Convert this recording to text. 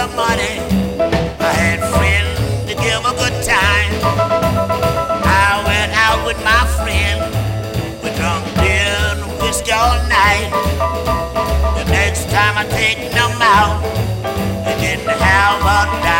the money. I had friends to give a good time. I went out with my friend. We drank beer and whiskey all night. The next time I take them out, they didn't have a dime.